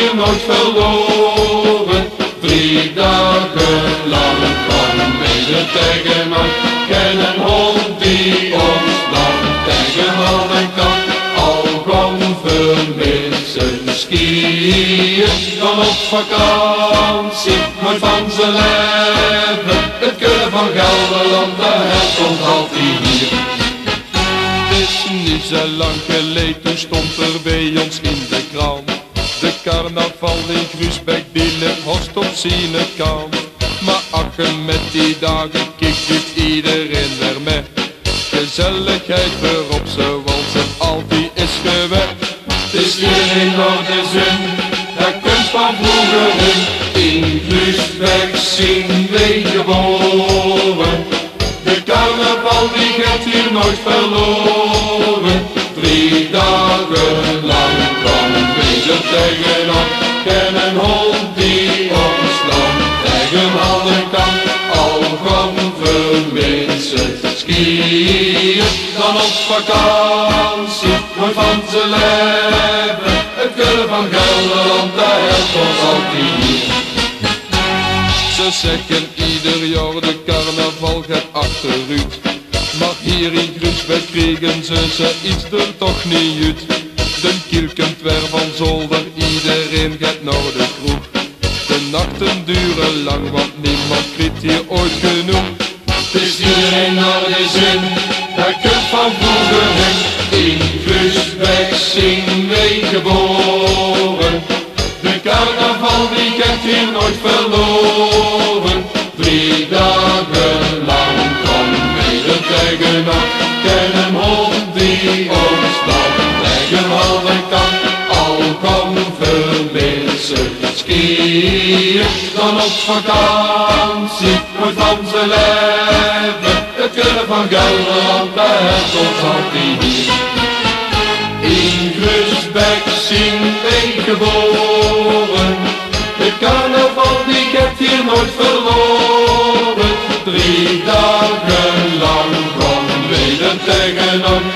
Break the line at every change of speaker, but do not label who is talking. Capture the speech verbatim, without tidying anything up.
hier nooit verloren. Drie dagen lang kwam deze tegenman. Ken een hond die ons dan tegenhouden kan. Al kwam vermissen skiën, dan op vakantie, nooit van zijn leven. Het kunnen van Gelderland, de held komt altijd hier.
Het is niet zo lang geleden, toen stond er bij ons in de krant. De carnaval in Gruusbeek binnen horst op zijn kant. Maar akken met die dagen kikt doet iedereen weer mee. Gezelligheid weer op zoals het altijd is geweest.
Het is hier in Noorderzun, de kunst van vroeger in. In Gruusbeek zien we geboren. De carnaval die gaat hier nooit verloren. Drie dagen lang kwam deze tegenop. Ken een hond die ons land tegenhouden kan. Al kwam vermissen skiën, dan op vakantie, nooit van zijn leven. Het kunnen van Gelderland, de held ons altijd hier.
Ze zeggen ieder jaar de carnaval gaat achteruit. Maar hier in Gruusbeek kregen ze ze iets er toch niet uit. De kiel komt weer van zolder, iedereen gaat naar de kroeg. De nachten duren lang, want niemand krijgt hier ooit genoeg.
Het is hier in Noorderzun, de kunst van vroeger in. In Gruusbeek zijn we geboren. De carnaval die gaat hier nooit verloren. Drie dagen lang kwam weer tegenop. Ken een hond die ons dan tegenhouden kan. Al kwam vermissen skiën, dan op vakantie, nooit van zijn leven. Het kunnen van Gelderland, de held ons altijd hier. In Gruusbeek zijn we geboren. De carnaval die gaat hier nooit verloren. Drie dagen lang kwam we er tegenop.